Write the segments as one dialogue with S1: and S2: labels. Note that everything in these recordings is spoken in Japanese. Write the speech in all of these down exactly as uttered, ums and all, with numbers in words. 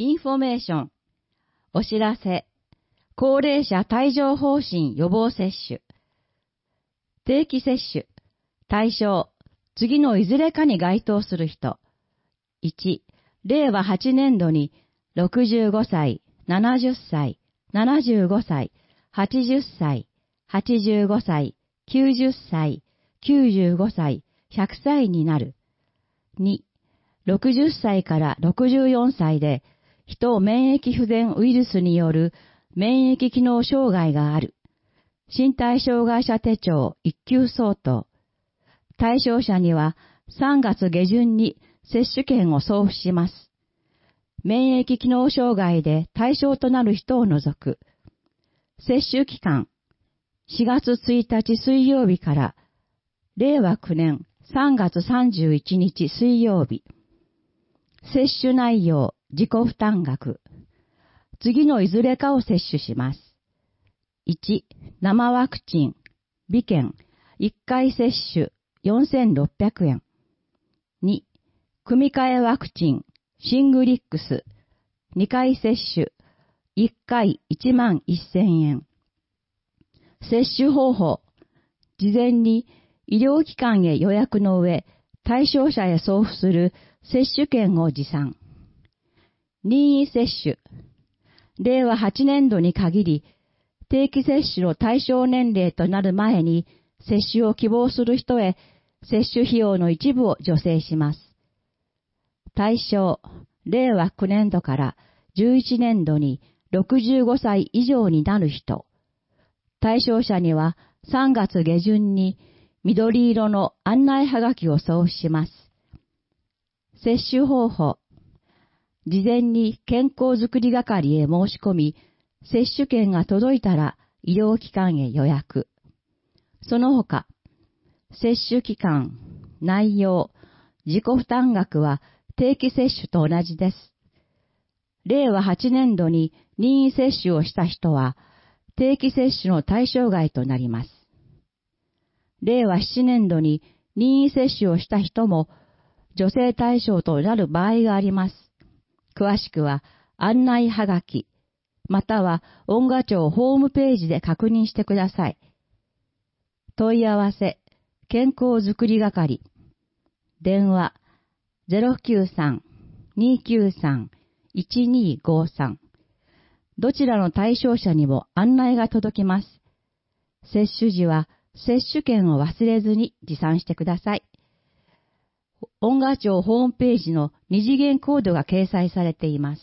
S1: インフォメーション、お知らせ、高齢者帯状疱疹予防接種、定期接種、対象、次のいずれかに該当する人。いち、れいわはちねんどにろくじゅうごさい、ななじゅっさい、ななじゅうごさい、はちじゅっさい、はちじゅうごさい、きゅうじゅっさい、きゅうじゅうごさい、ひゃくさいになる。に、ろくじゅっさいからろくじゅうよんさいで、人免疫不全ウイルスによる免疫機能障害がある。身体障害者手帳いっきゅう相当。対象者にはさんがつげじゅんに接種券を送付します。免疫機能障害で対象となる人を除く。接種期間、しがつついたち水曜日かられいわきゅうねんさんがつさんじゅういちにち水曜日。接種内容、自己負担額。次のいずれかを接種します。いち、生ワクチン、微券、いっかい接種、よんせんろっぴゃくえん。に、組み換えワクチン、シングリックス、にかい接種、いっかいいちまんせんえん。接種方法、事前に医療機関へ予約の上、対象者へ送付する接種券を持参。任意接種、れいわはちねんどに限り、定期接種の対象年齢となる前に接種を希望する人へ接種費用の一部を助成します。対象、れいわきゅうねんどからじゅういちねんどにろくじゅうごさい以上になる人。対象者にはさんがつげじゅんに緑色の案内はがきを送付します。接種方法。事前に健康づくり係へ申し込み、接種券が届いたら医療機関へ予約。その他、接種期間、内容、自己負担額は定期接種と同じです。れいわはちねんどに任意接種をした人は、定期接種の対象外となります。れいわななねんどに任意接種をした人も、助成対象となる場合があります。詳しくは案内はがき、または音楽庁ホームページで確認してください。問い合わせ、健康づくり係。電話 ゼロきゅうさん にきゅうさん いちにごさん。どちらの対象者にも案内が届きます。接種時は接種券を忘れずに持参してください。音楽庁ホームページの二次元コードが掲載されています。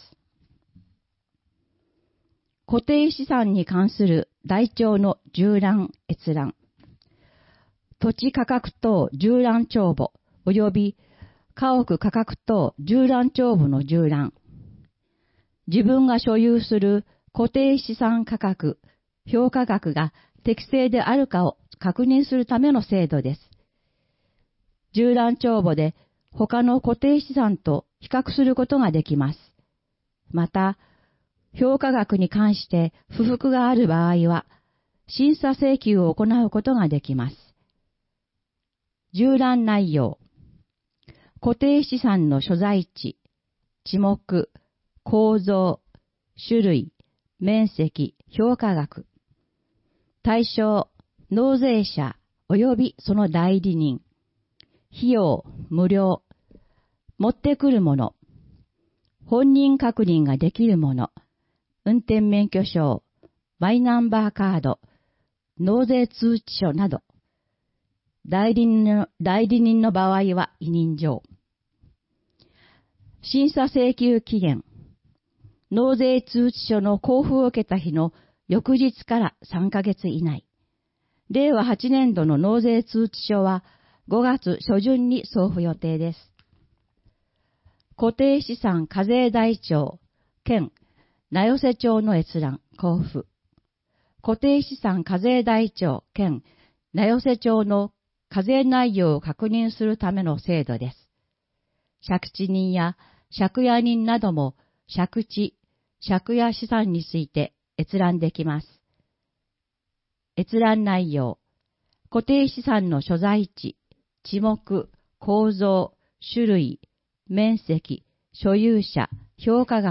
S1: 固定資産に関する台帳の縦覧閲覧。土地価格等縦覧帳簿及び家屋価格等縦覧帳簿の縦覧。自分が所有する固定資産価格、評価額が適正であるかを確認するための制度です。縦覧帳簿で他の固定資産と比較することができます。また、評価額に関して不服がある場合は、審査請求を行うことができます。縦覧内容。固定資産の所在地、地目、構造、種類、面積、評価額。対象、納税者及びその代理人。費用、無料。持ってくるもの。本人確認ができるもの。運転免許証、マイナンバーカード、納税通知書など。代理人の、代理人の場合は委任状。審査請求期限。納税通知書の交付を受けた日の翌日からさんかげつ以内。れいわはちねんどの納税通知書はごがつしょじゅんに送付予定です。固定資産課税台帳、兼名寄せ帳の閲覧、交付。固定資産課税台帳、兼名寄せ帳の課税内容を確認するための制度です。借地人や借家人なども借地、借家資産について閲覧できます。閲覧内容。固定資産の所在地、地目、構造、種類、面積、所有者、評価額、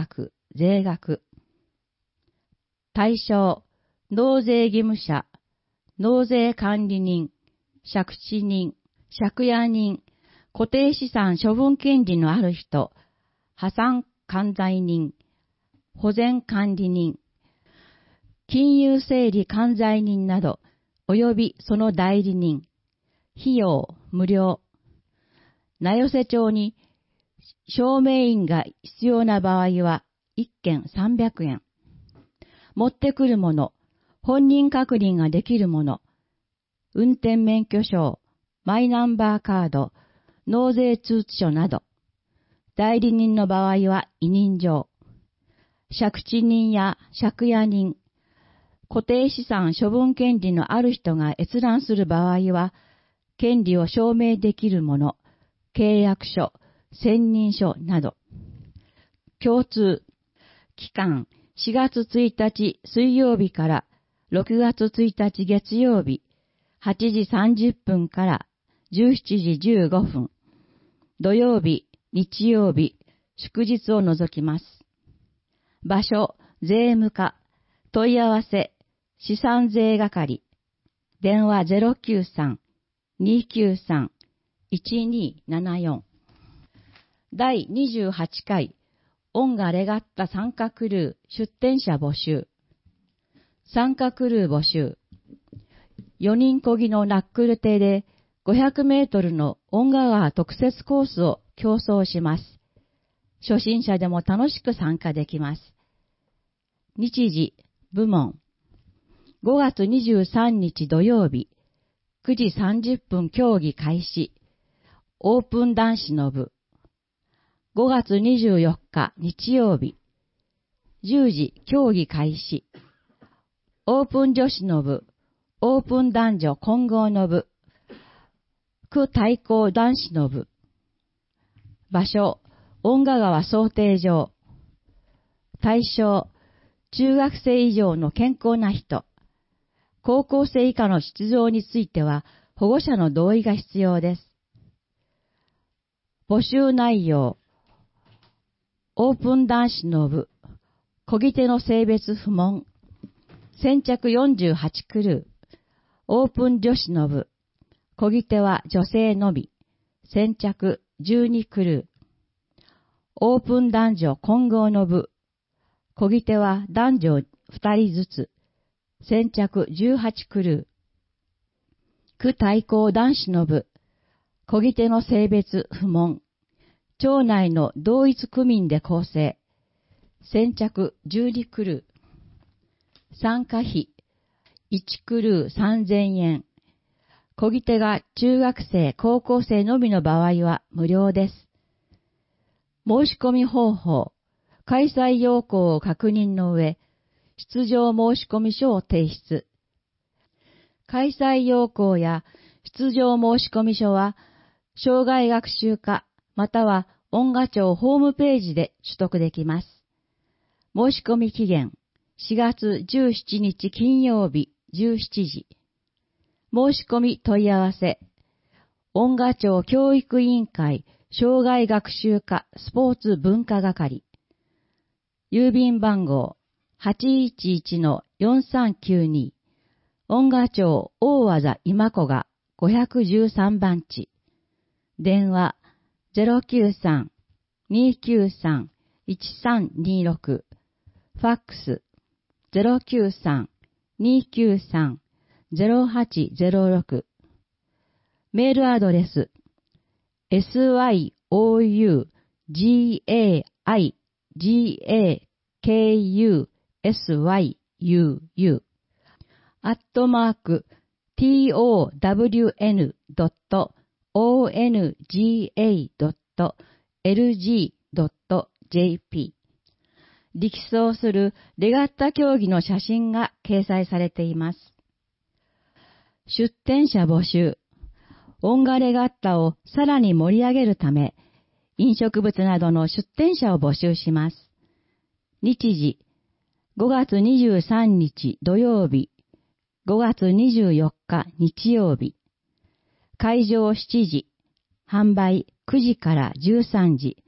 S1: 税額。対象、納税義務者、納税管理人、借地人、借家人、固定資産処分権利のある人、破産管財人、保全管理人、金融整理管財人など、及びその代理人、費用無料。名寄町に証明印が必要な場合は、一件さんびゃくえん。持ってくるもの、本人確認ができるもの、運転免許証、マイナンバーカード、納税通知書など、代理人の場合は委任状、借地人や借家人、固定資産処分権利のある人が閲覧する場合は、権利を証明できるもの、契約書、選任書など、共通、期間しがつついたち水曜日からろくがつついたち月曜日、はちじさんじゅっぷんからじゅうしちじじゅうごふん、土曜日、日曜日、祝日を除きます。場所、税務課、問い合わせ、資産税係、電話 ゼロきゅうさん にきゅうさん いちにーななよん。だいにじゅうはちかい、オンガレガッタ参加クルー出展者募集。参加クルー募集。よにんこぎのナックル艇でごひゃくメートルのオンガ川特設コースを競争します。初心者でも楽しく参加できます。日時、部門。ごがつにじゅうさんにち土曜日、くじさんじゅっぷん競技開始。オープン男子の部。ごがつにじゅうよっか日曜日、じゅうじ競技開始。オープン女子の部、オープン男女混合の部、区対抗男子の部。場所、遠賀川漕艇場。対象、中学生以上の健康な人。高校生以下の出場については保護者の同意が必要です。募集内容。オープン男子の部、漕ぎ手の性別不問。先着よんじゅうはちクルー。オープン女子の部、漕ぎ手は女性のみ。先着じゅうにクルー。オープン男女混合の部、漕ぎ手は男女ふたりずつ。先着じゅうはちクルー。区対抗男子の部、漕ぎ手の性別不問。町内の同一区民で構成。先着じゅうにクルー。参加費、いちクルーさんぜんえん。漕ぎ手が中学生、高校生のみの場合は無料です。申し込み方法、開催要項を確認の上、出場申込書を提出。開催要項や出場申込書は、生涯学習課または音賀町ホームページで取得できます。申し込み期限、しがつじゅうしちにち金曜日じゅうしちじ。申し込み問い合わせ、音賀町教育委員会生涯学習課スポーツ文化係。郵便番号 はちいちいちのよんさんきゅうに、音賀町大技今子がごひゃくじゅうさんばんち。電話 ゼロきゅうさん にきゅうさん いちさんにろく。ファックス ゼロきゅうさん にきゅうさん ゼロはちゼロろく。メールアドレス エスワイオーユージェーアイジェーケーユーエスワイユーユー アットマーク トウダブリューエヌドットオーエヌジーエードットエルジードットジェーピー。力走するレガッタ競技の写真が掲載されています。出展者募集。音賀レガッタをさらに盛り上げるため、飲食物などの出展者を募集します。日時、ごがつにじゅうさんにち土曜日、ごがつにじゅうよっか日曜日。会場しちじ、販売くじからじゅうさんじ、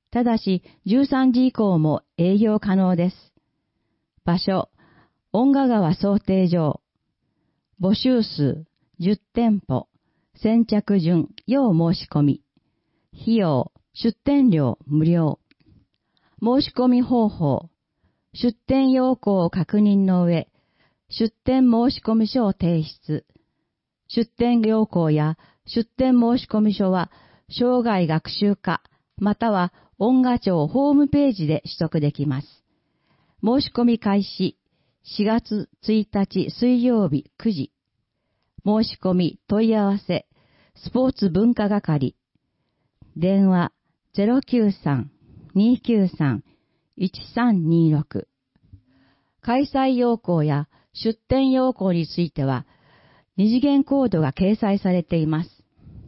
S1: ただしじゅうさんじ以降も営業可能です。場所、遠賀川漕艇場。募集数、じゅってんぽ。先着順、要申し込み。費用、出店料無料。申し込み方法、出店要項を確認の上、出店申込書を提出。出店要項や出店申込書は、生涯学習課、または音賀町ホームページで取得できます。申し込み開始、しがつついたち水曜日くじ。申し込み問い合わせ、スポーツ文化係。電話 ゼロきゅうさん にーきゅうさん いちさんにーろく。開催要項や出店要項については、二次元コードが掲載されています。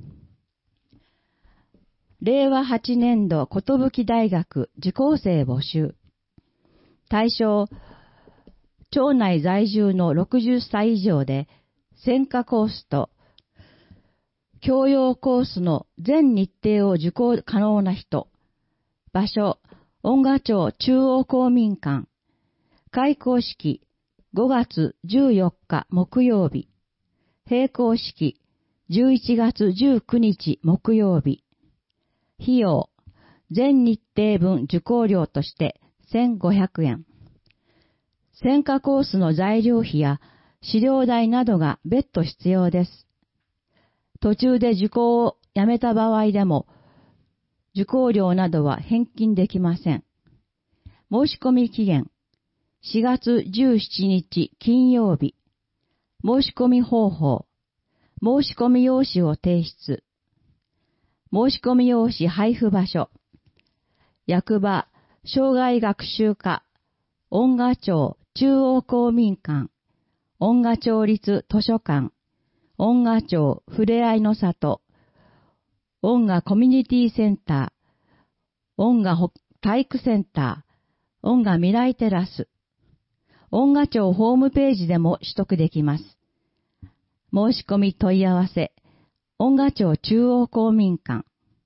S1: れいわはちねんど寿大学受講生募集。対象、町内在住のろくじゅっさい以上で、専科コースと教養コースの全日程を受講可能な人。場所、音賀町中央公民館。開講式、ごがつじゅうよっか木曜日。閉講式、じゅういちがつじゅうくにち木曜日。費用、全日程分受講料としてせんごひゃくえん。専科コースの材料費や資料代などが別途必要です。途中で受講をやめた場合でも、受講料などは返金できません。申し込み期限、しがつじゅうしちにち金曜日。申し込み方法、申し込み用紙を提出。申し込み用紙配布場所、役場、生涯学習課、音賀町中央公民館、音賀町立図書館、音賀町ふれあいの里、音賀コミュニティセンター、音賀体育センター、音賀未来テラス、音賀町ホームページでも取得できます。申し込み問い合わせ、音賀町中央公民館。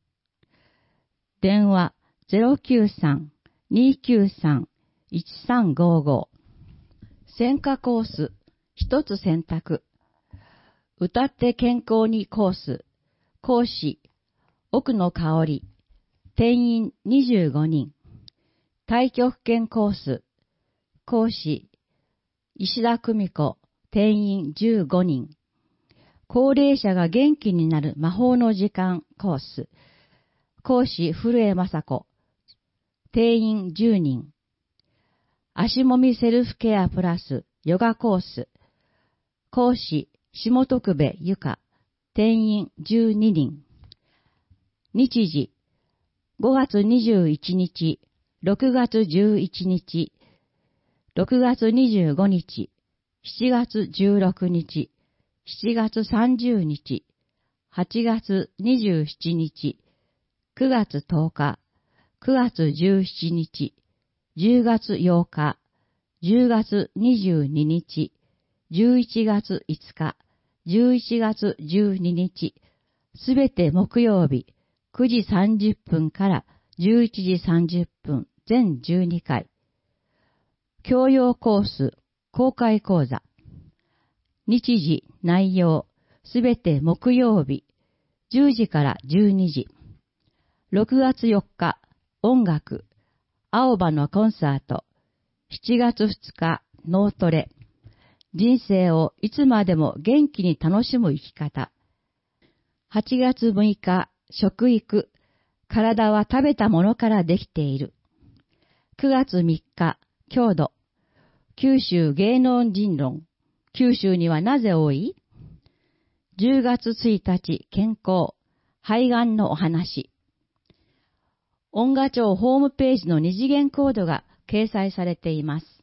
S1: 電話 ゼロきゅうさん にーきゅうさん いちさんごご。専科コース、一つ選択。歌って健康にコース。講師、奥野香織。定員にじゅうごにん。太極拳コース。講師、石田久美子。定員じゅうごにん。高齢者が元気になる魔法の時間コース。講師、古江雅子。定員じゅうにん。足もみセルフケアプラスヨガコース。講師、下徳部ゆか。定員じゅうににん。日時、ごがつにじゅういちにち、ろくがつじゅういちにち、ろくがつにじゅうごにち、しちがつじゅうろくにち、しちがつさんじゅうにち、はちがつにじゅうしちにち、くがつとおか、くがつじゅうしちにち、じゅうがつようか、じゅうがつにじゅうににち、じゅういちがついつか、じゅういちがつじゅうににち、すべて木曜日、くじさんじゅっぷんからじゅういちじさんじゅっぷん、全じゅうにかい。教養コース、公開講座。日時、内容、すべて木曜日、じゅうじからじゅうにじ。ろくがつよっか、音楽、青葉のコンサート。しちがつふつか、脳トレ。人生をいつまでも元気に楽しむ生き方。はちがつむいか、食育。体は食べたものからできている。くがつみっか、郷土。九州芸能人論。九州にはなぜ多い？じゅうがつついたち、健康。肺がんのお話。音賀町ホームページの二次元コードが掲載されています。